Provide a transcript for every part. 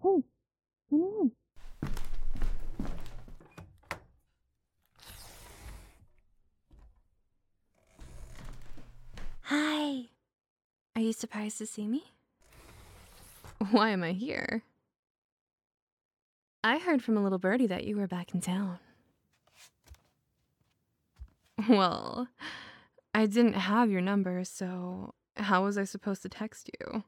Hey, come in. Hi. Are you surprised to see me? Why am I here? I heard from a little birdie that you were back in town. Well, I didn't have your number, so how was I supposed to text you?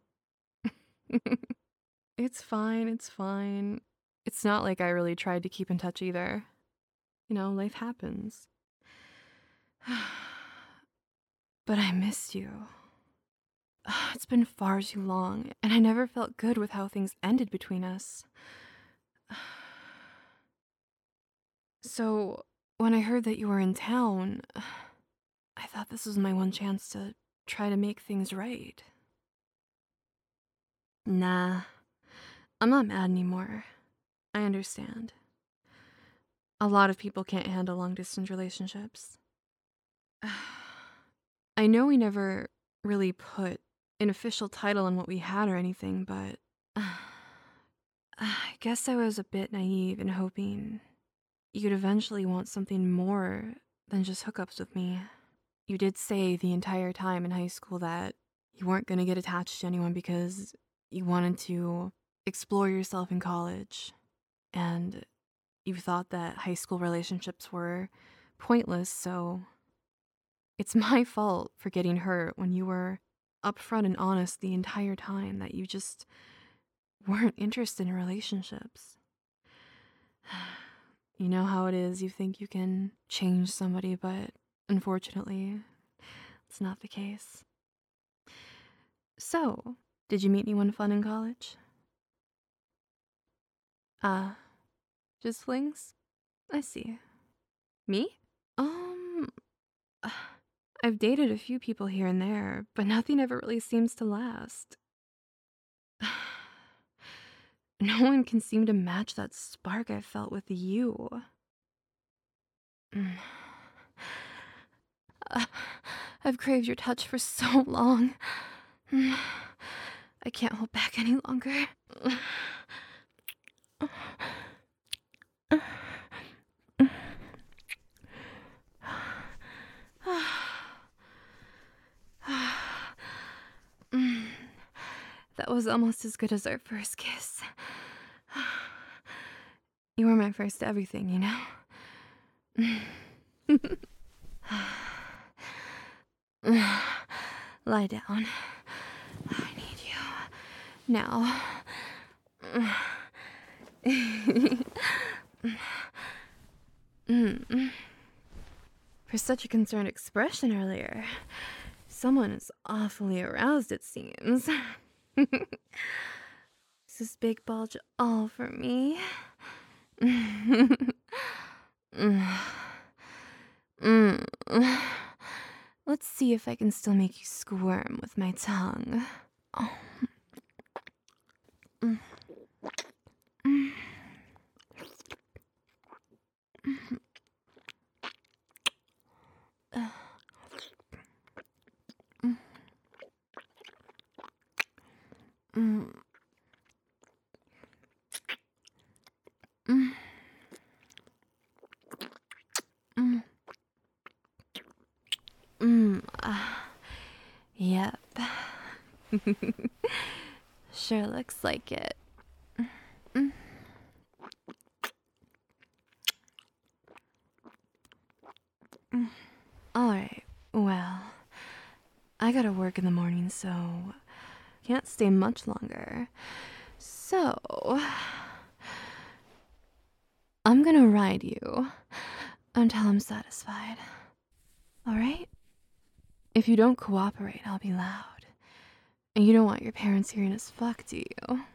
It's fine, it's fine. It's not like I really tried to keep in touch either. You know, life happens. But I missed you. It's been far too long, and I never felt good with how things ended between us. So, when I heard that you were in town, I thought this was my one chance to try to make things right. Nah, I'm not mad anymore. I understand. A lot of people can't handle long distance relationships. I know we never really put an official title on what we had or anything, but I guess I was a bit naive in hoping you'd eventually want something more than just hookups with me. You did say the entire time in high school that you weren't going to get attached to anyone because you wanted to explore yourself in college. And you thought that high school relationships were pointless, so it's my fault for getting hurt when you were upfront and honest the entire time that you just weren't interested in relationships. You know how it is, you think you can change somebody, but unfortunately, it's not the case. So, did you meet anyone fun in college? Ah, just flings? I see. Me? Um, I've dated a few people here and there, but nothing ever really seems to last. No one can seem to match that spark I felt with you. Mm. Uh, I've craved your touch for so long. I can't hold back any longer. That was almost as good as our first kiss. You were my first everything, you know? Lie down. I need you. Now. For such a concerned expression earlier. Someone is awfully aroused, it seems. Is this big bulge all for me? Let's see if I can still make you squirm with my tongue. Oh. Yep. Sure looks like it. Alright, well, I gotta work in the morning, so can't stay much longer. So, I'm gonna ride you until I'm satisfied. Alright? If you don't cooperate, I'll be loud. And you don't want your parents hearing us fuck, do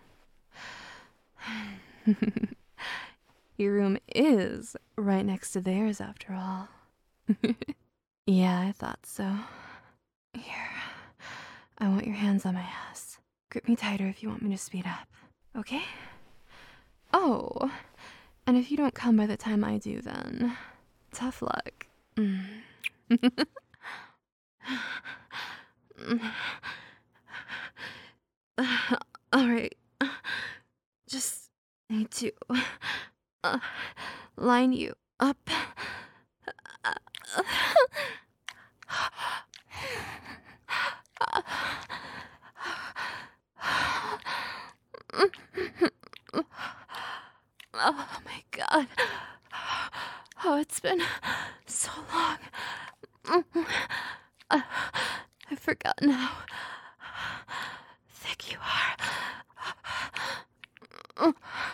you? Your room is right next to theirs, after all. Yeah, I thought so. Here, I want your hands on my ass. Grip me tighter if you want me to speed up, okay? Oh, and if you don't come by the time I do, then tough luck. Alright, just need to uh, line you up. Oh my god. Oh, it's been so long. I've forgotten how thick you are.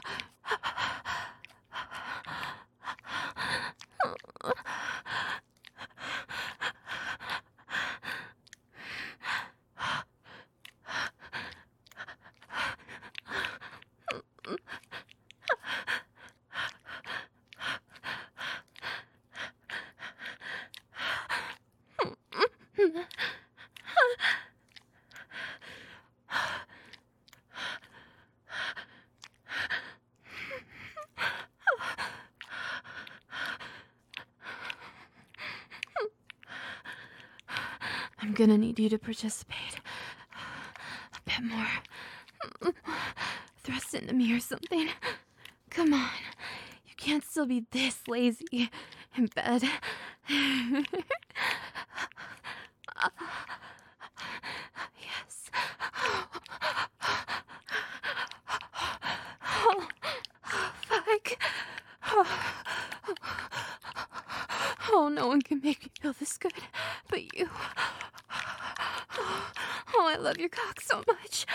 I'm gonna need you to participate a bit more. Thrust into me or something. Come on. You can't still be this lazy in bed. Yes. Oh, fuck. Oh, no one can make me feel this good but you. Oh, I love your cock so much.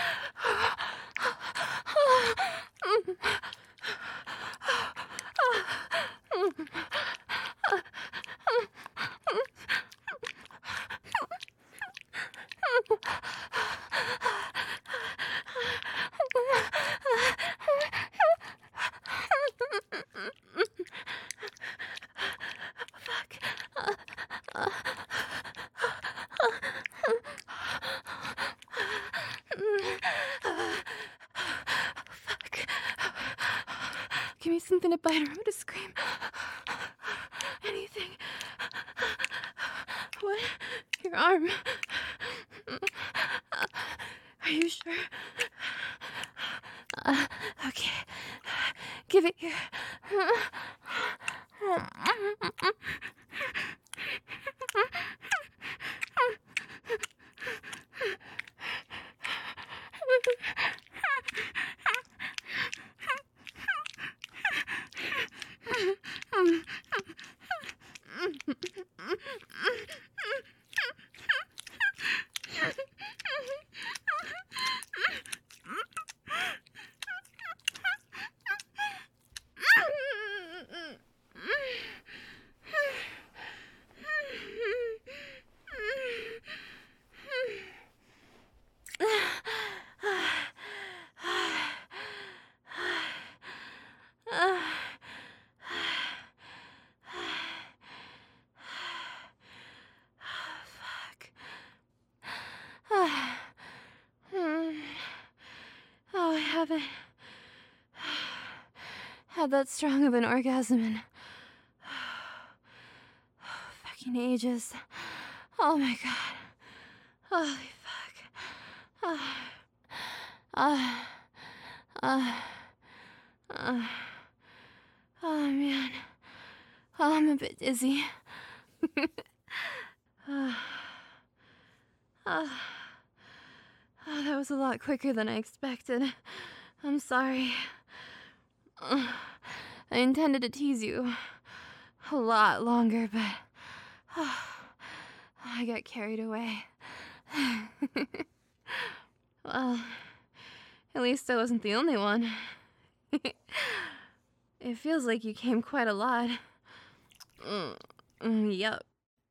Give me something to bite or to scream. Anything. What? Your arm. Are you sure? Okay. Give it here. Oh, I haven't had that strong of an orgasm in fucking ages. Oh my god. Holy fuck. Oh man. Oh, I'm a bit dizzy. Oh, that was a lot quicker than I expected. I'm sorry. I intended to tease you a lot longer, but I got carried away. Well, at least I wasn't the only one. It feels like you came quite a lot. Yup.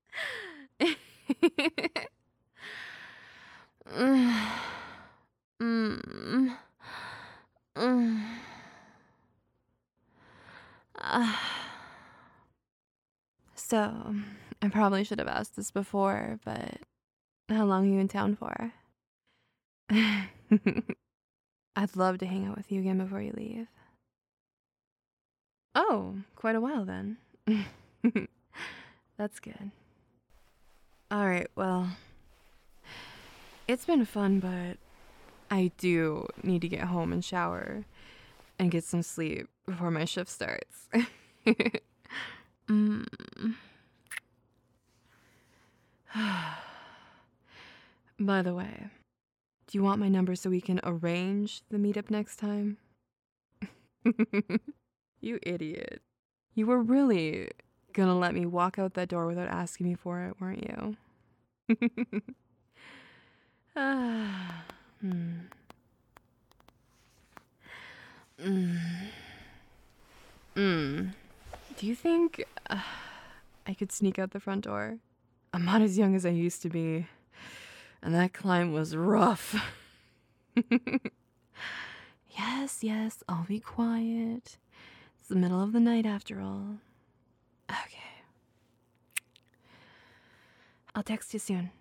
So, I probably should have asked this before, but how long are you in town for? I'd love to hang out with you again before you leave. Oh, quite a while then. That's good. Alright, well, it's been fun, but I do need to get home and shower. and get some sleep before my shift starts. mm. By the way, do you want my number so we can arrange the meetup next time? You idiot. You were really gonna let me walk out that door without asking me for it, weren't you? Ah, hmm. Do you think I could sneak out the front door? I'm not as young as I used to be, and that climb was rough. Yes, I'll be quiet. It's the middle of the night after all. Okay. I'll text you soon.